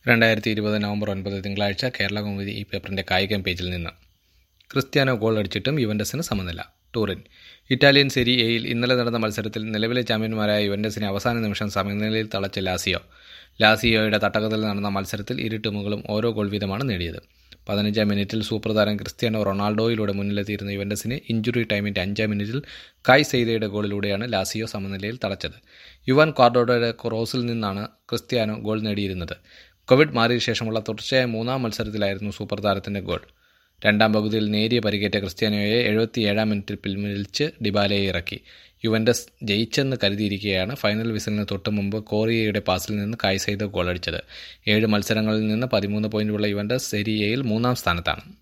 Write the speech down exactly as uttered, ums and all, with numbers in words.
രണ്ടായിരത്തി ഇരുപത് നവംബർ ഒൻപത് തിങ്കളാഴ്ച കേരളകൗമുദി ഈ പേപ്പറിൻ്റെ കായികം പേജിൽ നിന്ന്. ക്രിസ്ത്യാനോ ഗോൾ അടിച്ചിട്ടും യുവൻ്റസിന് സമനില. ടൂറിൻ. ഇറ്റാലിയൻ സെരി എയിൽ ഇന്നലെ നടന്ന മത്സരത്തിൽ നിലവിലെ ചാമ്പ്യന്മാരായ യുവൻ്റസിനെ അവസാന നിമിഷം സമനിലയിൽ തളച്ച ലാസിയോ. ലാസിയോയുടെ തട്ടകത്തിൽ നടന്ന മത്സരത്തിൽ ഇരു ടീമുകളും ഓരോ ഗോൾ വീതമാണ് നേടിയത്. പതിനഞ്ചാം മിനിറ്റിൽ സൂപ്പർ താരം ക്രിസ്ത്യാനോ റൊണാൾഡോയിലൂടെ മുന്നിലെത്തിയിരുന്ന യുവൻ്റസിനെ ഇഞ്ചുറി ടൈമിൻ്റെ അഞ്ചാം മിനിറ്റിൽ കായ് സെയ്ദയുടെ ഗോളിലൂടെയാണ് ലാസിയോ സമനിലയിൽ തളച്ചത്. യുവാൻ ക്വാഡ്രോയുടെ ക്രോസിൽ നിന്നാണ് ക്രിസ്ത്യാനോ ഗോൾ നേടിയിരുന്നത്. കോവിഡ് മാറിയ ശേഷമുള്ള തുടർച്ചയായ മൂന്നാം മത്സരത്തിലായിരുന്നു സൂപ്പർ താരത്തിൻ്റെ ഗോൾ. രണ്ടാം പകുതിയിൽ നേരിയ പരിക്കേറ്റ ക്രിസ്ത്യാനോയെ എഴുപത്തിയേഴാം മിനിറ്റിൽ പിൻവലിച്ച് ഡിബാലയെ ഇറക്കി. യുവൻ്റസ് ജയിച്ചെന്ന് കരുതിയിരിക്കെയാണ് ഫൈനൽ വിസിലിന് തൊട്ട് മുമ്പ് കോറിയയുടെ പാസിൽ നിന്ന് കായ് സെയ്ദോ ഗോളടിച്ചത്. ഏഴ് മത്സരങ്ങളിൽ നിന്ന് പതിമൂന്ന് പോയിന്റുള്ള യുവൻ്റസ് സെരി എയിൽ മൂന്നാം സ്ഥാനത്താണ്.